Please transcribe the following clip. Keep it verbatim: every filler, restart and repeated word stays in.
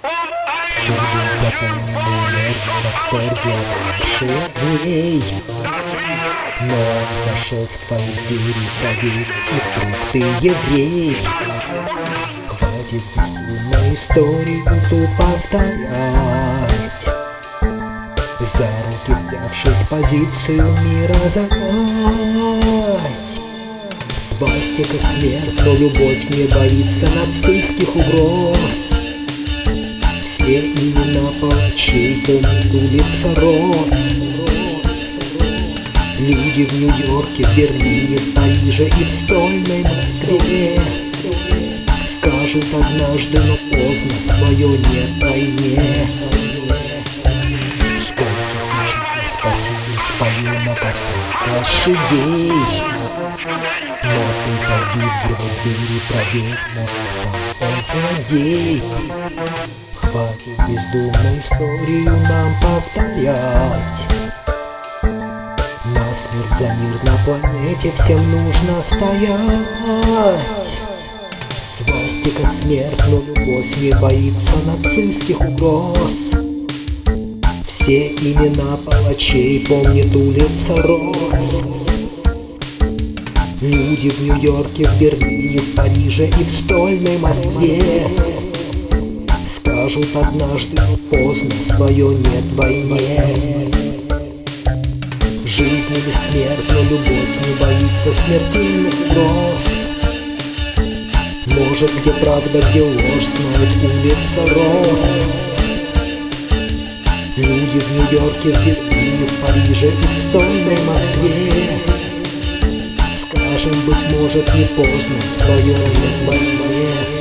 Всюду заполнены восторги раньше дней. Но он зашел в твои двери, проверь, и вдруг ты еврей. Хватит безумную историю тут повторять. За руки взявшись, позицию мира занять. Свастика смерть, но любовь не боится нацистских угроз. Все имена палачей помнят улица Роз. Люди в Нью-Йорке, в Берлине, в Париже и в стольной Москве скажут однажды, но поздно, свое нет войне. Сколько учитель спасибо спою на кострах площадей. Но ты зайди в его двери, проверь, может сам он злодей. Хватит бездумную историю нам повторять. Насмерть за мир на планете всем нужно стоять. Свастика смерть, но любовь не боится нацистских угроз. Все имена палачей помнит улица Роз. Люди в Нью-Йорке, в Берлине, в Париже и в стольной Москве скажут однажды, но поздно, свое нет войне. Жизнь или смерть, но любовь не боится смертельных угроз. Может, где правда, где ложь, знает улица Роз. Люди в Нью-Йорке, в Берлине, в Париже и в стольной Москве скажем, быть может, не поздно, свое нет войне.